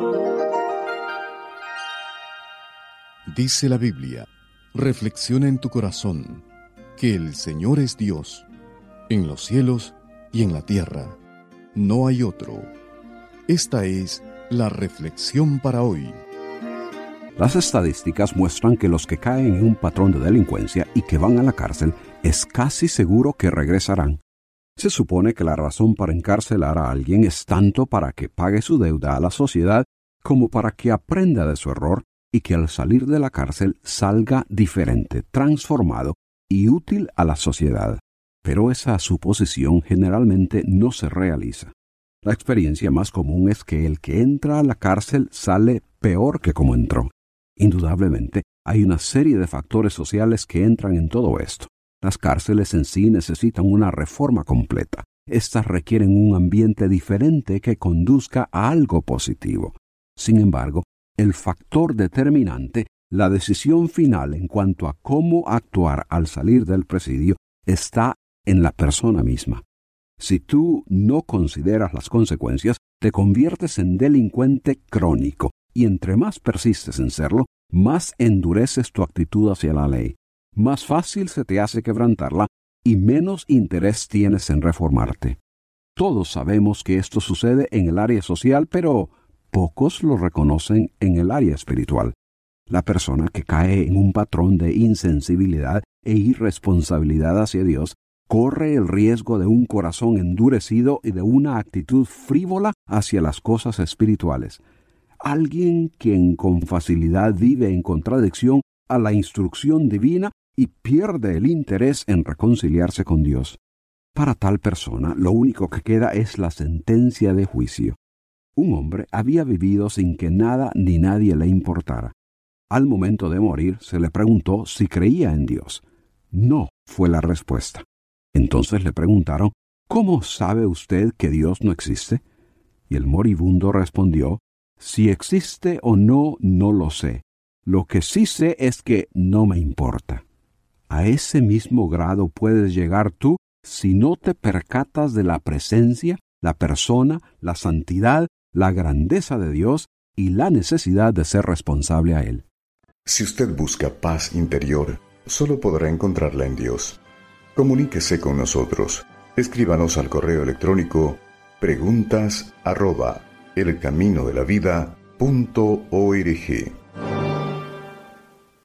Dice la Biblia: reflexiona en tu corazón que el Señor es Dios, en los cielos y en la tierra. No hay otro. Esta es la reflexión para hoy. Las estadísticas muestran que los que caen en un patrón de delincuencia y que van a la cárcel es casi seguro que regresarán. Se supone que la razón para encarcelar a alguien es tanto para que pague su deuda a la sociedad como para que aprenda de su error y que al salir de la cárcel salga diferente, transformado y útil a la sociedad. Pero esa suposición generalmente no se realiza. La experiencia más común es que el que entra a la cárcel sale peor que como entró. Indudablemente, hay una serie de factores sociales que entran en todo esto. Las cárceles en sí necesitan una reforma completa. Estas requieren un ambiente diferente que conduzca a algo positivo. Sin embargo, el factor determinante, la decisión final en cuanto a cómo actuar al salir del presidio, está en la persona misma. Si tú no consideras las consecuencias, te conviertes en delincuente crónico, y entre más persistes en serlo, más endureces tu actitud hacia la ley. Más fácil se te hace quebrantarla y menos interés tienes en reformarte. Todos sabemos que esto sucede en el área social, pero pocos lo reconocen en el área espiritual. La persona que cae en un patrón de insensibilidad e irresponsabilidad hacia Dios corre el riesgo de un corazón endurecido y de una actitud frívola hacia las cosas espirituales. Alguien quien con facilidad vive en contradicción a la instrucción divina y pierde el interés en reconciliarse con Dios. Para tal persona, lo único que queda es la sentencia de juicio. Un hombre había vivido sin que nada ni nadie le importara. Al momento de morir, se le preguntó si creía en Dios. No, fue la respuesta. Entonces le preguntaron: ¿cómo sabe usted que Dios no existe? Y el moribundo respondió: si existe o no, no lo sé. Lo que sí sé es que no me importa. A ese mismo grado puedes llegar tú si no te percatas de la presencia, la persona, la santidad, la grandeza de Dios y la necesidad de ser responsable a Él. Si usted busca paz interior, solo podrá encontrarla en Dios. Comuníquese con nosotros. Escríbanos al correo electrónico preguntas@elcaminodelavida.org.